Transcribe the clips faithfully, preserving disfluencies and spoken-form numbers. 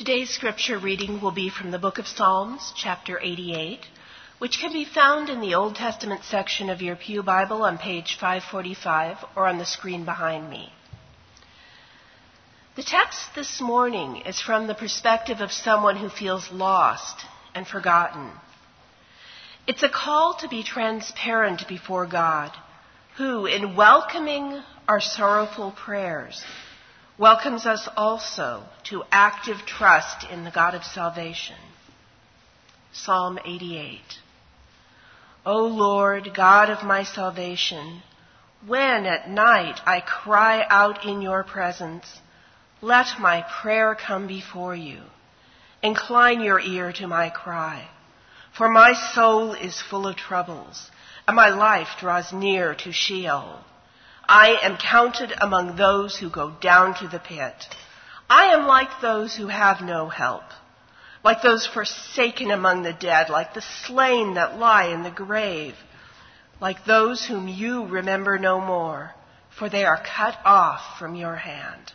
Today's scripture reading will be from the book of Psalms, chapter eighty-eight, which can be found in the Old Testament section of your Pew Bible on page five forty-five or on the screen behind me. The text this morning is from the perspective of someone who feels lost and forgotten. It's a call to be transparent before God, who, in welcoming our sorrowful prayers, welcomes us also to active trust in the God of salvation. Psalm eighty-eight. O Lord, God of my salvation, when at night I cry out in your presence, let my prayer come before you. Incline your ear to my cry, for my soul is full of troubles, and my life draws near to Sheol. I am counted among those who go down to the pit. I am like those who have no help, like those forsaken among the dead, like the slain that lie in the grave, like those whom you remember no more, for they are cut off from your hand.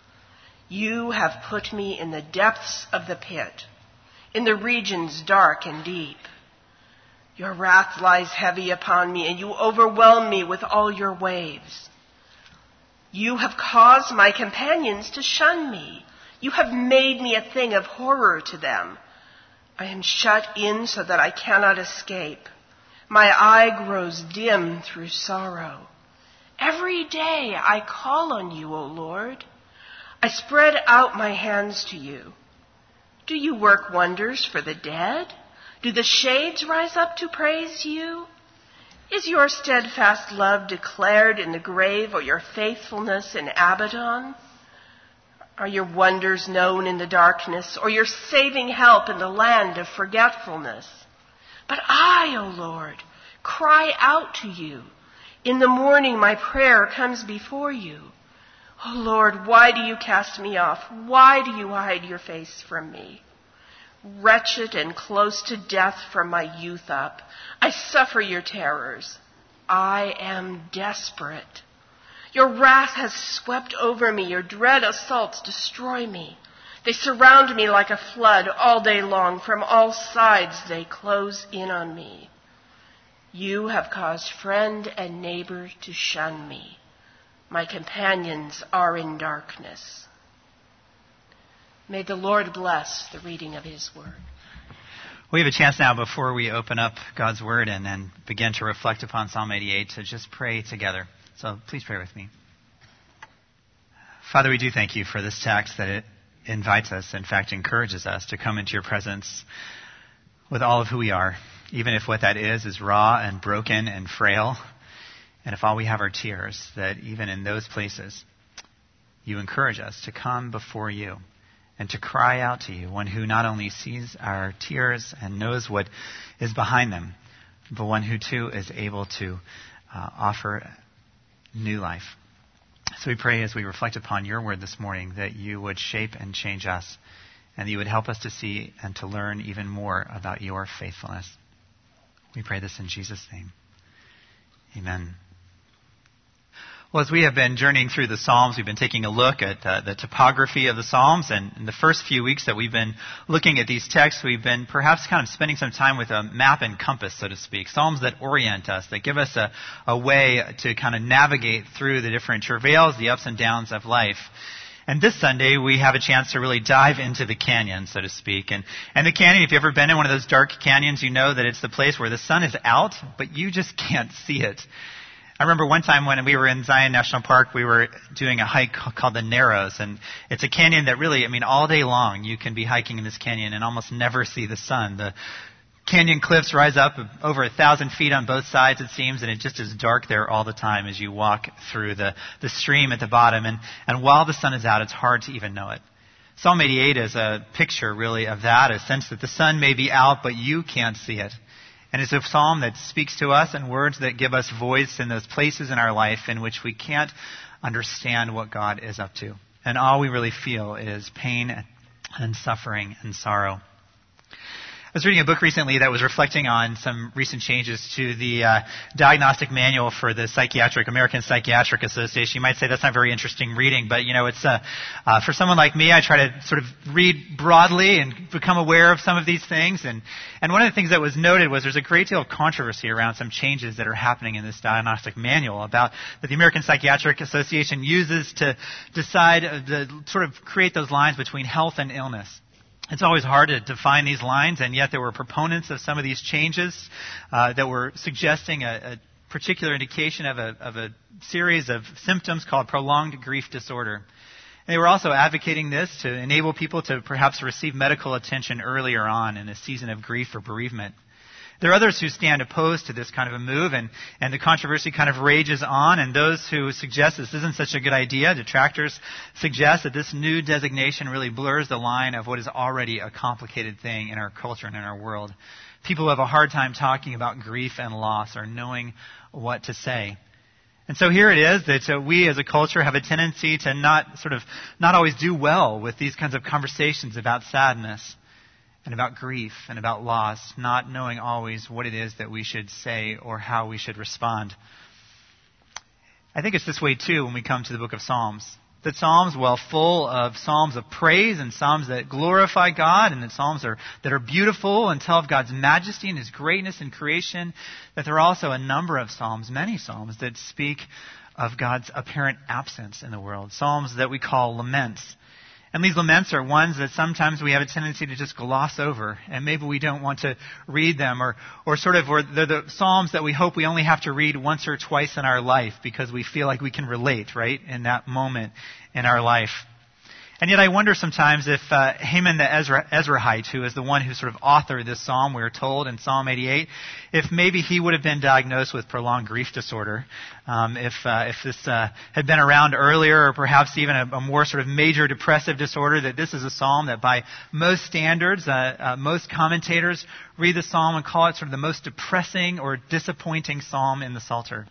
You have put me in the depths of the pit, in the regions dark and deep. Your wrath lies heavy upon me, and you overwhelm me with all your waves. You have caused my companions to shun me. You have made me a thing of horror to them. I am shut in so that I cannot escape. My eye grows dim through sorrow. Every day I call on you, O Lord. I spread out my hands to you. Do you work wonders for the dead? Do the shades rise up to praise you? Is your steadfast love declared in the grave, or your faithfulness in Abaddon? Are your wonders known in the darkness, or your saving help in the land of forgetfulness? But I, O Lord, cry out to you. In the morning my prayer comes before you. O Lord, why do you cast me off? Why do you hide your face from me? Wretched and close to death from my youth up, I suffer your terrors. I am desperate. Your wrath has swept over me. Your dread assaults destroy me. They surround me like a flood all day long. From all sides they close in on me. You have caused friend and neighbor to shun me. My companions are in darkness. May the Lord bless the reading of his word. We have a chance now, before we open up God's word and, and begin to reflect upon Psalm eighty-eight, to just pray together. So please pray with me. Father, we do thank you for this text, that it invites us, in fact encourages us, to come into your presence with all of who we are, even if what that is is raw and broken and frail. And if all we have are tears, that even in those places, you encourage us to come before you and to cry out to you, one who not only sees our tears and knows what is behind them, but one who too is able to uh, offer new life. So we pray, as we reflect upon your word this morning, that you would shape and change us, and that you would help us to see and to learn even more about your faithfulness. We pray this in Jesus' name. Amen. Well, as we have been journeying through the Psalms, we've been taking a look at uh, the topography of the Psalms. And in the first few weeks that we've been looking at these texts, we've been perhaps kind of spending some time with a map and compass, so to speak. Psalms that orient us, that give us a, a way to kind of navigate through the different travails, the ups and downs of life. And this Sunday, we have a chance to really dive into the canyon, so to speak. And, and the canyon, if you've ever been in one of those dark canyons, you know that it's the place where the sun is out, but you just can't see it. I remember one time when we were in Zion National Park, we were doing a hike called the Narrows. And it's a canyon that really, I mean, all day long you can be hiking in this canyon and almost never see the sun. The canyon cliffs rise up over a thousand feet on both sides, it seems, and it just is dark there all the time as you walk through the, the stream at the bottom. And, and while the sun is out, it's hard to even know it. Psalm eighty-eight is a picture, really, of that, a sense that the sun may be out, but you can't see it. And it's a psalm that speaks to us in words that give us voice in those places in our life in which we can't understand what God is up to. And all we really feel is pain and suffering and sorrow. I was reading a book recently that was reflecting on some recent changes to the uh, diagnostic manual for the psychiatric American Psychiatric Association. You might say that's not very interesting reading, but you know, it's uh, uh, for someone like me, I try to sort of read broadly and become aware of some of these things. And and one of the things that was noted was there's a great deal of controversy around some changes that are happening in this diagnostic manual about that the American Psychiatric Association uses to decide uh, to sort of create those lines between health and illness. It's always hard to define these lines, and yet there were proponents of some of these changes uh, that were suggesting a, a particular indication of a, of a series of symptoms called prolonged grief disorder. And they were also advocating this to enable people to perhaps receive medical attention earlier on in a season of grief or bereavement. There are others who stand opposed to this kind of a move, and, and the controversy kind of rages on, and those who suggest this isn't such a good idea, detractors suggest that this new designation really blurs the line of what is already a complicated thing in our culture and in our world. People have a hard time talking about grief and loss or knowing what to say. And so here it is that uh, we as a culture have a tendency to not sort of, not always do well with these kinds of conversations about sadness and about grief and about loss, not knowing always what it is that we should say or how we should respond. I think it's this way too when we come to the book of Psalms. That Psalms, while full of Psalms of praise and Psalms that glorify God, and that Psalms are, that are beautiful and tell of God's majesty and His greatness in creation, that there are also a number of Psalms, many Psalms, that speak of God's apparent absence in the world. Psalms that we call laments. And these laments are ones that sometimes we have a tendency to just gloss over, and maybe we don't want to read them, or, or sort of, or they're the Psalms that we hope we only have to read once or twice in our life because we feel like we can relate, right, in that moment in our life. And yet I wonder sometimes if uh, Haman the Ezra, Ezrahite, who is the one who sort of authored this psalm, we're told in Psalm eighty-eight, if maybe he would have been diagnosed with prolonged grief disorder, um, if uh, if this uh, had been around earlier, or perhaps even a, a more sort of major depressive disorder, that this is a psalm that by most standards, uh, uh, most commentators read the psalm and call it sort of the most depressing or disappointing psalm in the Psalter.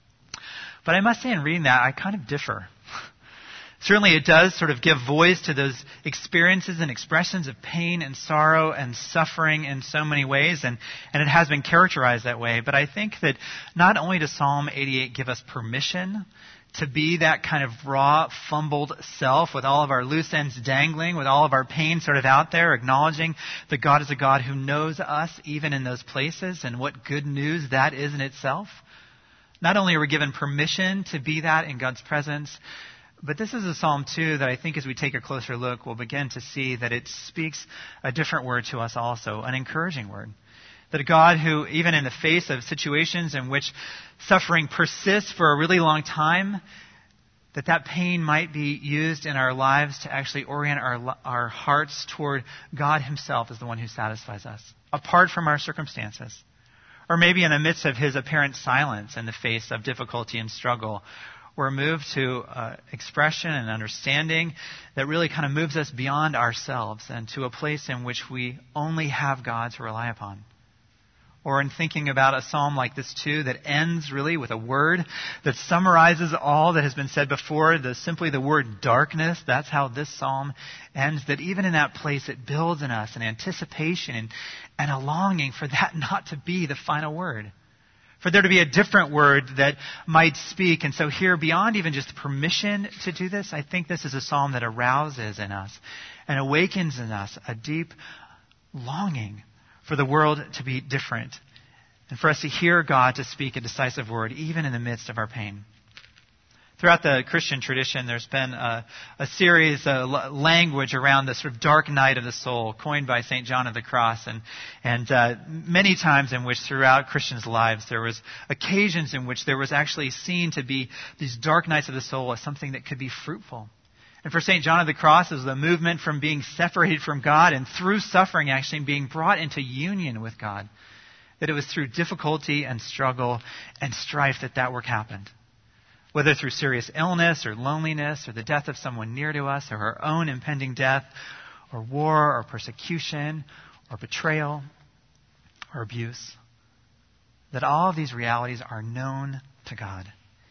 But I must say in reading that, I kind of differ. Certainly it does sort of give voice to those experiences and expressions of pain and sorrow and suffering in so many ways, and, and it has been characterized that way. But I think that not only does Psalm eighty-eight give us permission to be that kind of raw, fumbled self with all of our loose ends dangling, with all of our pain sort of out there, acknowledging that God is a God who knows us even in those places, and what good news that is in itself. Not only are we given permission to be that in God's presence, but this is a psalm, too, that I think as we take a closer look, we'll begin to see that it speaks a different word to us also, an encouraging word. That a God who, even in the face of situations in which suffering persists for a really long time, that that pain might be used in our lives to actually orient our, our hearts toward God Himself as the one who satisfies us, apart from our circumstances. Or maybe in the midst of His apparent silence in the face of difficulty and struggle, we're moved to uh, expression and understanding that really kind of moves us beyond ourselves and to a place in which we only have God to rely upon. Or in thinking about a psalm like this too, that ends really with a word that summarizes all that has been said before, the, simply the word darkness. That's how this psalm ends, that even in that place it builds in us an anticipation and, and a longing for that not to be the final word. For there to be a different word that might speak. And so here, beyond even just permission to do this, I think this is a psalm that arouses in us and awakens in us a deep longing for the world to be different, and for us to hear God to speak a decisive word, even in the midst of our pain. Throughout the Christian tradition, there's been a, a series, of language around the sort of dark night of the soul, coined by Saint John of the Cross, and and uh, many times in which throughout Christians' lives there was occasions in which there was actually seen to be these dark nights of the soul as something that could be fruitful. And for Saint John of the Cross, it was the movement from being separated from God and through suffering actually being brought into union with God. That it was through difficulty and struggle and strife that that work happened. Whether through serious illness or loneliness or the death of someone near to us or our own impending death or war or persecution or betrayal or abuse. That all of these realities are known to God.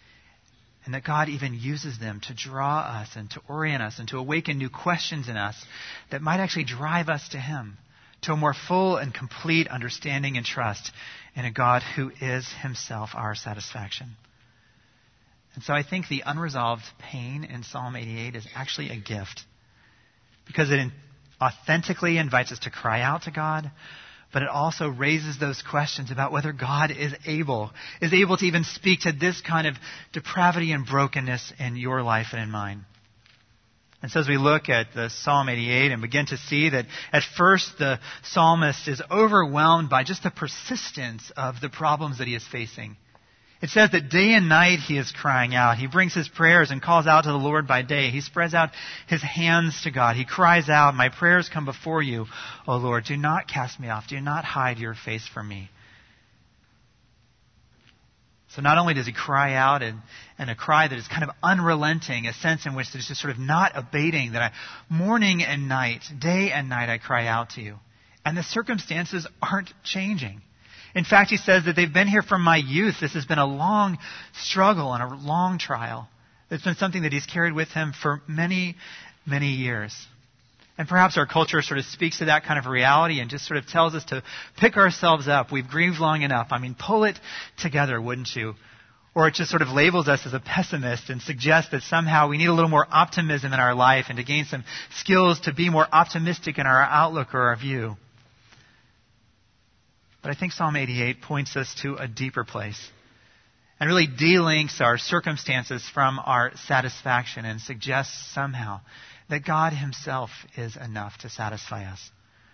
And that God even uses them to draw us and to orient us and to awaken new questions in us that might actually drive us to Him, to a more full and complete understanding and trust in a God who is himself our satisfaction. And so I think the unresolved pain in Psalm eighty-eight is actually a gift, because it authentically invites us to cry out to God, but it also raises those questions about whether God is able, is able to even speak to this kind of depravity and brokenness in your life and in mine. And so as we look at the Psalm eighty-eight and begin to see that at first the psalmist is overwhelmed by just the persistence of the problems that he is facing. It says that day and night he is crying out. He brings his prayers and calls out to the Lord by day. He spreads out his hands to God. He cries out, "My prayers come before you, O Lord. Do not cast me off. Do not hide your face from me." So not only does he cry out and, and a cry that is kind of unrelenting, a sense in which it's just sort of not abating, that I, morning and night, day and night, I cry out to you. And the circumstances aren't changing. In fact, he says that they've been here from my youth. This has been a long struggle and a long trial. It's been something that he's carried with him for many, many years. And perhaps our culture sort of speaks to that kind of reality and just sort of tells us to pick ourselves up. We've grieved long enough. I mean, pull it together, wouldn't you? Or it just sort of labels us as a pessimist and suggests that somehow we need a little more optimism in our life and to gain some skills to be more optimistic in our outlook or our view. But I think Psalm eighty-eight points us to a deeper place and really delinks our circumstances from our satisfaction and suggests somehow that God himself is enough to satisfy us.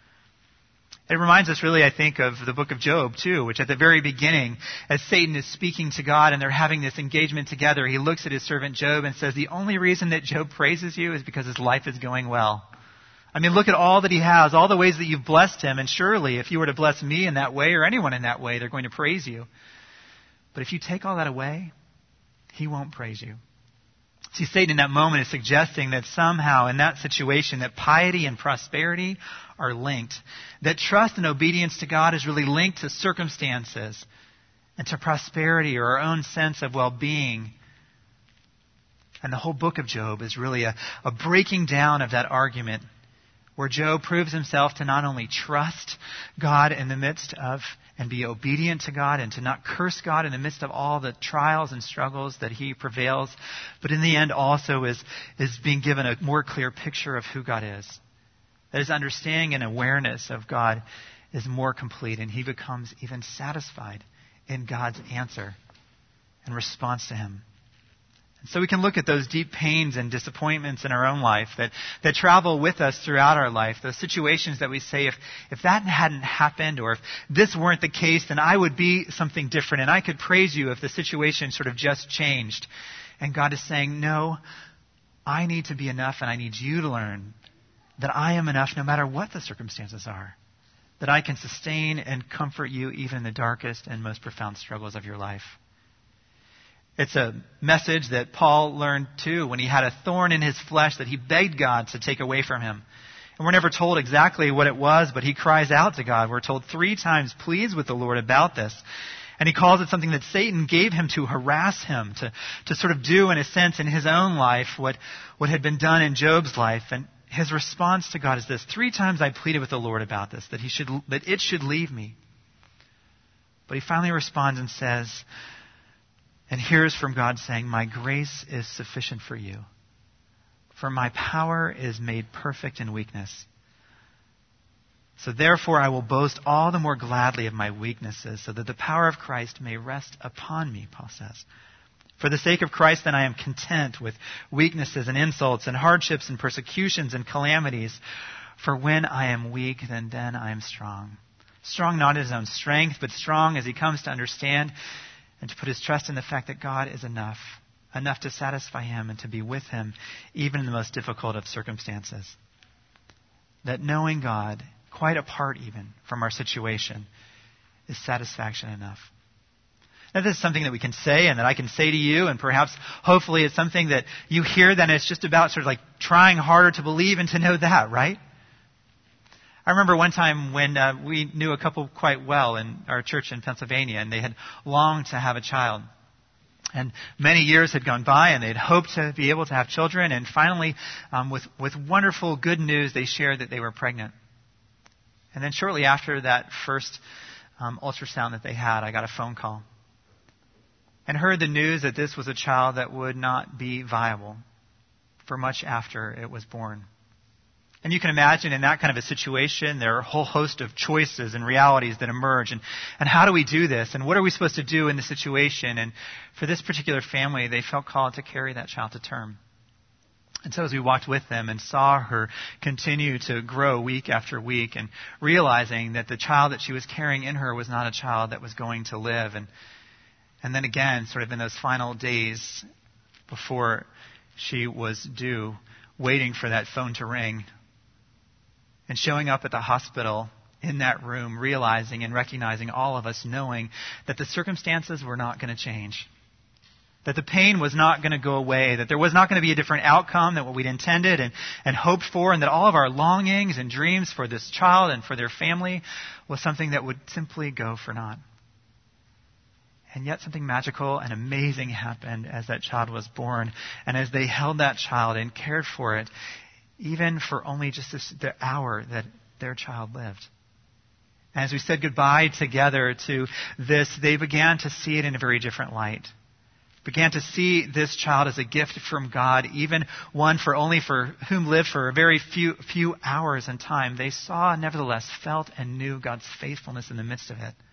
It reminds us really, I think, of the book of Job, too, which at the very beginning, as Satan is speaking to God and they're having this engagement together, he looks at his servant Job and says, the only reason that Job praises you is because his life is going well. I mean, look at all that he has, all the ways that you've blessed him, and surely if you were to bless me in that way or anyone in that way, they're going to praise you. But if you take all that away, he won't praise you. See, Satan in that moment is suggesting that somehow in that situation that piety and prosperity are linked. That trust and obedience to God is really linked to circumstances and to prosperity or our own sense of well-being. And the whole book of Job is really a, a breaking down of that argument, where Job proves himself to not only trust God in the midst of and be obedient to God and to not curse God in the midst of all the trials and struggles that he prevails, but in the end also is, is being given a more clear picture of who God is. That his understanding and awareness of God is more complete, and he becomes even satisfied in God's answer and response to him. And so we can look at those deep pains and disappointments in our own life that, that travel with us throughout our life, those situations that we say, if, if that hadn't happened or if this weren't the case, then I would be something different and I could praise you if the situation sort of just changed. And God is saying, no, I need to be enough and I need you to learn that I am enough no matter what the circumstances are, that I can sustain and comfort you even in the darkest and most profound struggles of your life. It's a message that Paul learned too when he had a thorn in his flesh that he begged God to take away from him. And we're never told exactly what it was, but he cries out to God. We're told three times, pleads with the Lord about this. And he calls it something that Satan gave him to harass him, to, to sort of do in a sense in his own life what, what had been done in Job's life. And his response to God is this: three times I pleaded with the Lord about this, that he should, that it should leave me. But he finally responds and says, and hears from God saying, my grace is sufficient for you, for my power is made perfect in weakness. So therefore I will boast all the more gladly of my weaknesses, so that the power of Christ may rest upon me, Paul says. For the sake of Christ, then, I am content with weaknesses and insults and hardships and persecutions and calamities. For when I am weak, then then I am strong. Strong not in his own strength, but strong as he comes to understand and to put his trust in the fact that God is enough, enough to satisfy him and to be with him even in the most difficult of circumstances. That knowing God, quite apart even from our situation, is satisfaction enough. Now, this is something that we can say and that I can say to you, and perhaps, hopefully, it's something that you hear, then it's just about sort of like trying harder to believe and to know that, right? I remember one time when uh, we knew a couple quite well in our church in Pennsylvania, and they had longed to have a child. And many years had gone by, and they'd hoped to be able to have children, and finally, um, with, with wonderful good news, they shared that they were pregnant. And then shortly after that first um, ultrasound that they had, I got a phone call and heard the news that this was a child that would not be viable for much after it was born. And you can imagine in that kind of a situation, there are a whole host of choices and realities that emerge. And, and how do we do this? And what are we supposed to do in this situation? And for this particular family, they felt called to carry that child to term. And so as we walked with them and saw her continue to grow week after week and realizing that the child that she was carrying in her was not a child that was going to live. And, and then again, sort of in those final days before she was due, waiting for that phone to ring, and showing up at the hospital in that room, realizing and recognizing, all of us knowing that the circumstances were not going to change. That the pain was not going to go away. That there was not going to be a different outcome than what we'd intended and, and hoped for. And that all of our longings and dreams for this child and for their family was something that would simply go for naught. And yet something magical and amazing happened as that child was born. And as they held that child and cared for it, even for only just this, the hour that their child lived. And as we said goodbye together to this, they began to see it in a very different light. Began to see this child as a gift from God, even one for only for whom lived for a very few few hours in time. They saw, nevertheless, felt and knew God's faithfulness in the midst of it.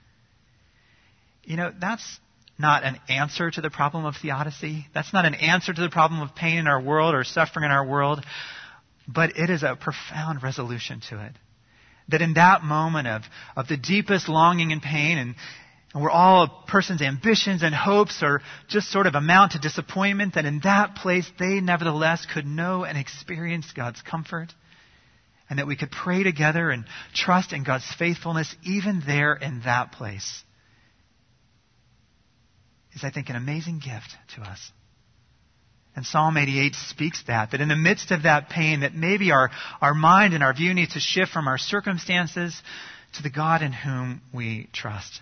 You know, that's not an answer to the problem of theodicy. That's not an answer to the problem of pain in our world or suffering in our world. But it is a profound resolution to it. That in that moment of, of the deepest longing and pain, and, and where all a person's ambitions and hopes are just sort of amount to disappointment, that in that place they nevertheless could know and experience God's comfort. And that we could pray together and trust in God's faithfulness even there in that place. Is, I think, an amazing gift to us. And Psalm eighty-eight speaks that, that in the midst of that pain, that maybe our, our mind and our view needs to shift from our circumstances to the God in whom we trust.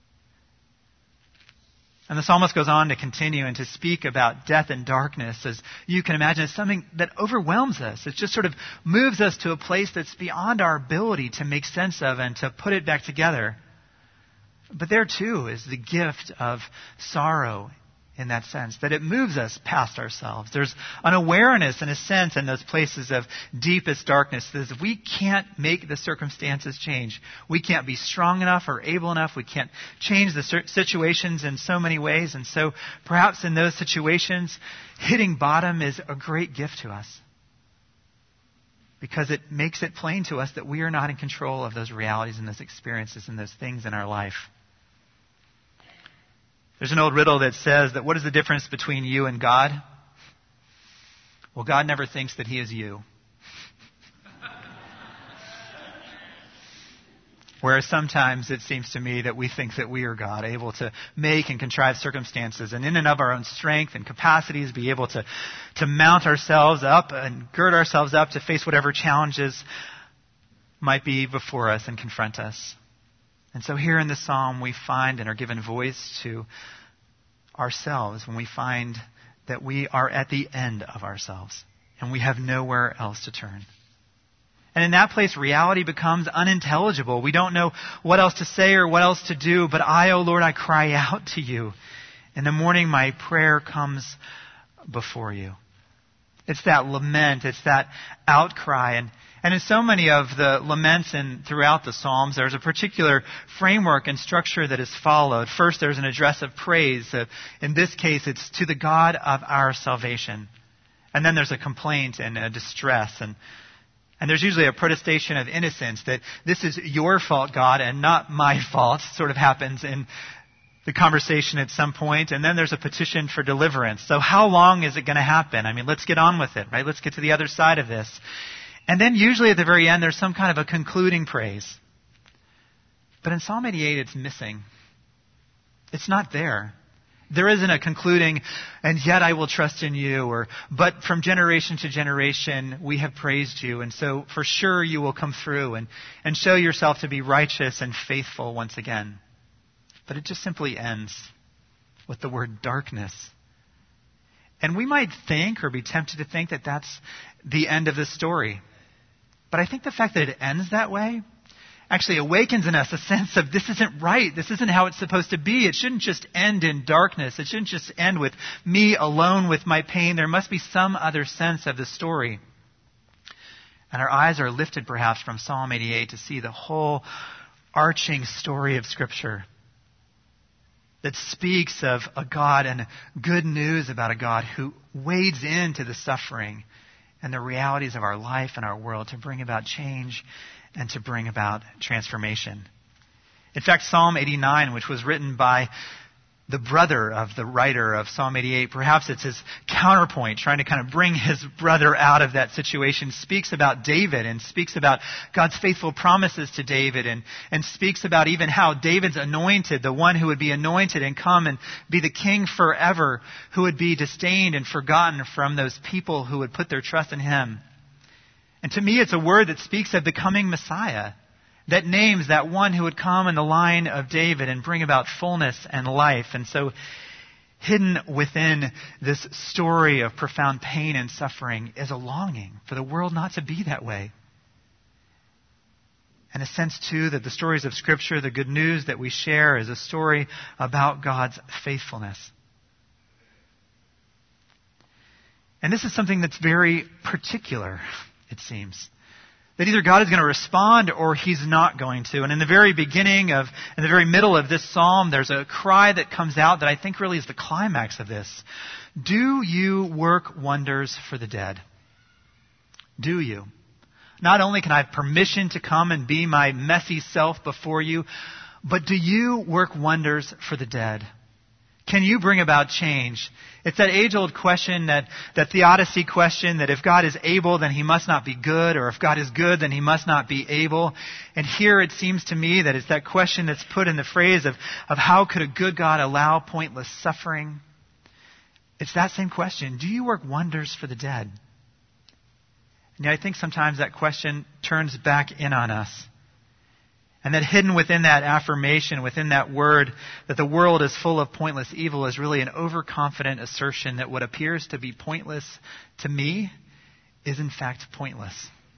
And the psalmist goes on to continue and to speak about death and darkness, as you can imagine, as something that overwhelms us. It just sort of moves us to a place that's beyond our ability to make sense of and to put it back together. But there too is the gift of sorrow in that sense, that it moves us past ourselves. There's an awareness and a sense in those places of deepest darkness that we can't make the circumstances change. We can't be strong enough or able enough. We can't change the situations in so many ways. And so perhaps in those situations, hitting bottom is a great gift to us, because it makes it plain to us that we are not in control of those realities and those experiences and those things in our life. There's an old riddle that says that what is the difference between you and God? Well, God never thinks that He is you. Whereas sometimes it seems to me that we think that we are God, able to make and contrive circumstances and in and of our own strength and capacities be able to, to mount ourselves up and gird ourselves up to face whatever challenges might be before us and confront us. And so here in the psalm we find and are given voice to ourselves when we find that we are at the end of ourselves and we have nowhere else to turn. And in that place, reality becomes unintelligible. We don't know what else to say or what else to do. But I, O Lord, I cry out to you. In the morning, my prayer comes before you. It's that lament. It's that outcry. And, and in so many of the laments and throughout the Psalms, there's a particular framework and structure that is followed. First, there's an address of praise. Uh, in this case, it's to the God of our salvation. And then there's a complaint and a distress. And And there's usually a protestation of innocence that this is your fault, God, and not my fault. Sort of happens in the conversation at some point. And then there's a petition for deliverance. So how long is it going to happen? I mean, let's get on with it, right? Let's get to the other side of this. And then usually at the very end, there's some kind of a concluding praise. But in Psalm eighty-eight, it's missing. It's not there. There isn't a concluding, and yet I will trust in you, or, but from generation to generation we have praised you, and so for sure you will come through and, and show yourself to be righteous and faithful once again. But it just simply ends with the word darkness. And we might think or be tempted to think that that's the end of the story. But I think the fact that it ends that way actually awakens in us a sense of this isn't right. This isn't how it's supposed to be. It shouldn't just end in darkness. It shouldn't just end with me alone with my pain. There must be some other sense of the story. And our eyes are lifted perhaps from Psalm eighty-eight to see the whole arching story of Scripture that speaks of a God and good news about a God who wades into the suffering and the realities of our life and our world to bring about change and to bring about transformation. In fact, Psalm eighty-nine, which was written by the brother of the writer of Psalm eighty-eight, perhaps it's his counterpoint, trying to kind of bring his brother out of that situation, speaks about David and speaks about God's faithful promises to David and, and speaks about even how David's anointed, the one who would be anointed and come and be the king forever, who would be disdained and forgotten from those people who would put their trust in him. And to me, it's a word that speaks of the coming Messiah, that names that one who would come in the line of David and bring about fullness and life. And so hidden within this story of profound pain and suffering is a longing for the world not to be that way. And a sense, too, that the stories of Scripture, the good news that we share, is a story about God's faithfulness. And this is something that's very particular, it seems. That either God is going to respond or He's not going to. And in the very beginning of, in the very middle of this psalm, there's a cry that comes out that I think really is the climax of this. Do you work wonders for the dead? Do you? Not only can I have permission to come and be my messy self before you, but do you work wonders for the dead? Can you bring about change? It's that age-old question, that, that theodicy question, that if God is able, then He must not be good, or if God is good, then He must not be able. And here it seems to me that it's that question that's put in the phrase of, of how could a good God allow pointless suffering? It's that same question. Do you work wonders for the dead? And yet I think sometimes that question turns back in on us. And that hidden within that affirmation, within that word, that the world is full of pointless evil is really an overconfident assertion that what appears to be pointless to me is in fact pointless.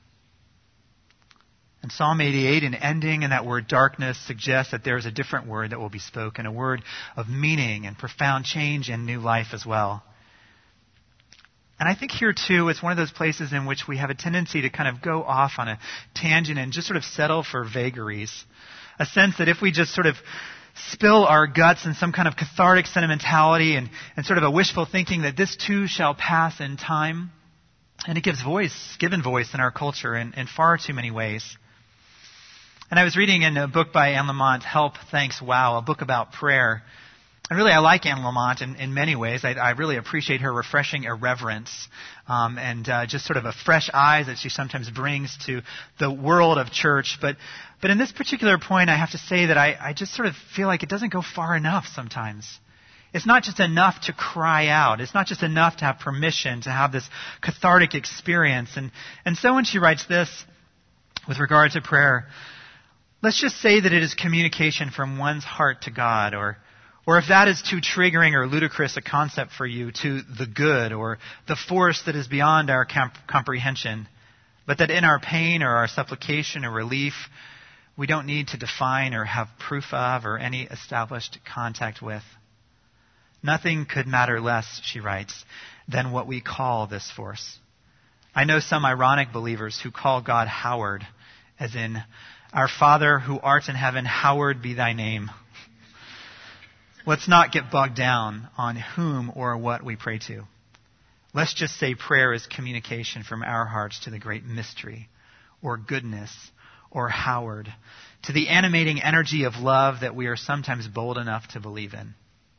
And Psalm eighty-eight, in ending in that word darkness, suggests that there is a different word that will be spoken, a word of meaning and profound change and new life as well. And I think here, too, it's one of those places in which we have a tendency to kind of go off on a tangent and just sort of settle for vagaries. A sense that if we just sort of spill our guts in some kind of cathartic sentimentality and, and sort of a wishful thinking that this too shall pass in time. And it gives voice, given voice in our culture in, in far too many ways. And I was reading in a book by Anne Lamott, Help, Thanks, Wow, a book about prayer. And really, I like Anne Lamott in, in many ways. I, I really appreciate her refreshing irreverence um, and uh, just sort of a fresh eyes that she sometimes brings to the world of church. But but in this particular point, I have to say that I, I just sort of feel like it doesn't go far enough sometimes. It's not just enough to cry out. It's not just enough to have permission to have this cathartic experience. And, and so when she writes this with regard to prayer, let's just say that it is communication from one's heart to God, or Or if that is too triggering or ludicrous a concept for you, to the good or the force that is beyond our comp- comprehension, but that in our pain or our supplication or relief, we don't need to define or have proof of or any established contact with. Nothing could matter less, she writes, than what we call this force. I know some ironic believers who call God Howard, as in, our Father who art in heaven, hallowed be thy name. Let's not get bogged down on whom or what we pray to. Let's just say prayer is communication from our hearts to the great mystery or goodness or Howard, to the animating energy of love that we are sometimes bold enough to believe in.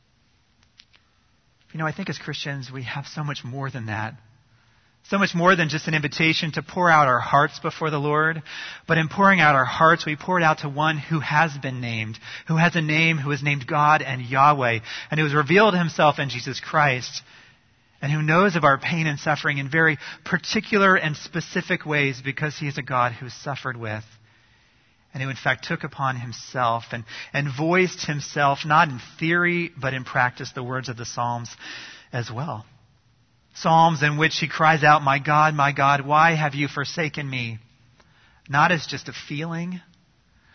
You know, I think as Christians, we have so much more than that. So much more than just an invitation to pour out our hearts before the Lord. But in pouring out our hearts, we pour it out to one who has been named, who has a name, who is named God and Yahweh, and who has revealed himself in Jesus Christ, and who knows of our pain and suffering in very particular and specific ways because he is a God who suffered with, and who in fact took upon himself and, and voiced himself, not in theory, but in practice, the words of the Psalms as well. Psalms in which he cries out, my God, my God, why have you forsaken me? Not as just a feeling,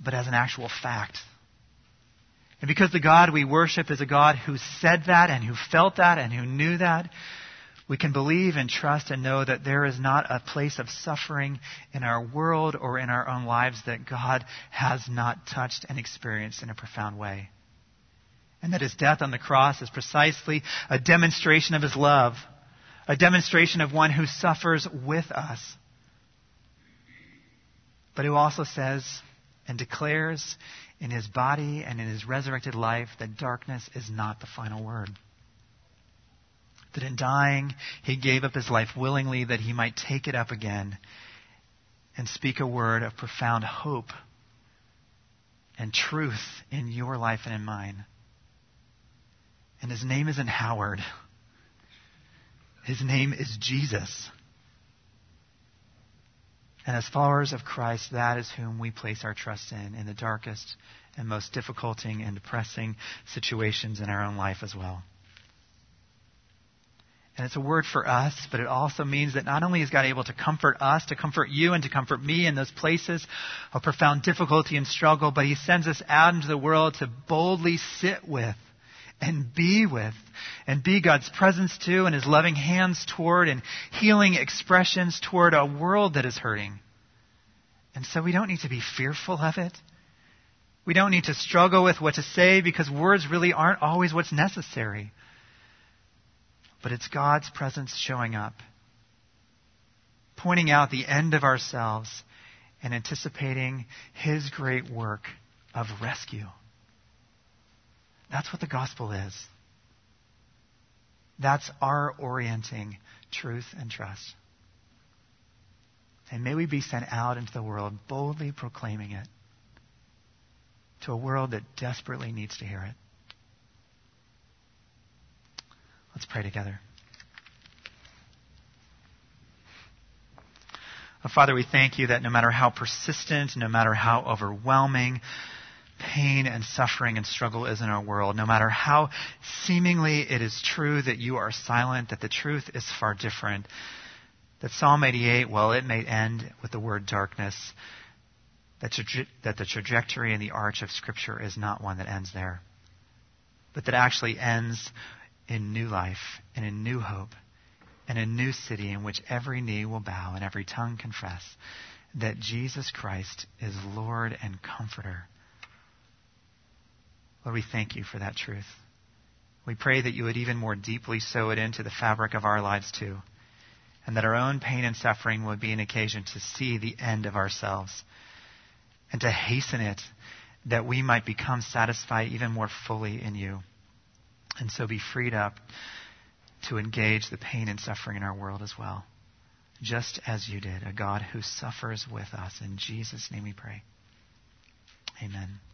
but as an actual fact. And because the God we worship is a God who said that and who felt that and who knew that, we can believe and trust and know that there is not a place of suffering in our world or in our own lives that God has not touched and experienced in a profound way. And that his death on the cross is precisely a demonstration of his love, a demonstration of one who suffers with us, but who also says and declares in his body and in his resurrected life that darkness is not the final word. That in dying, he gave up his life willingly that he might take it up again and speak a word of profound hope and truth in your life and in mine. And his name isn't Howard. His name is Jesus. And as followers of Christ, that is whom we place our trust in, in the darkest and most difficult and depressing situations in our own life as well. And it's a word for us, but it also means that not only is God able to comfort us, to comfort you, and to comfort me in those places of profound difficulty and struggle, but he sends us out into the world to boldly sit with and be with and be God's presence to and his loving hands toward and healing expressions toward a world that is hurting. And so we don't need to be fearful of it. We don't need to struggle with what to say because words really aren't always what's necessary. But it's God's presence showing up, pointing out the end of ourselves and anticipating his great work of rescue. That's what the gospel is. That's our orienting truth and trust. And may we be sent out into the world boldly proclaiming it to a world that desperately needs to hear it. Let's pray together. Oh, Father, we thank you that no matter how persistent, no matter how overwhelming pain and suffering and struggle is in our world, no matter how seemingly it is true that you are silent, that the truth is far different, that Psalm eighty-eight, well, it may end with the word darkness, that, tra- that the trajectory and the arch of Scripture is not one that ends there, but that actually ends in new life and in new hope and a new city in which every knee will bow and every tongue confess that Jesus Christ is Lord and Comforter. Lord, we thank you for that truth. We pray that you would even more deeply sow it into the fabric of our lives too, and that our own pain and suffering would be an occasion to see the end of ourselves and to hasten it, that we might become satisfied even more fully in you. And so be freed up to engage the pain and suffering in our world as well, just as you did, a God who suffers with us. In Jesus' name we pray. Amen.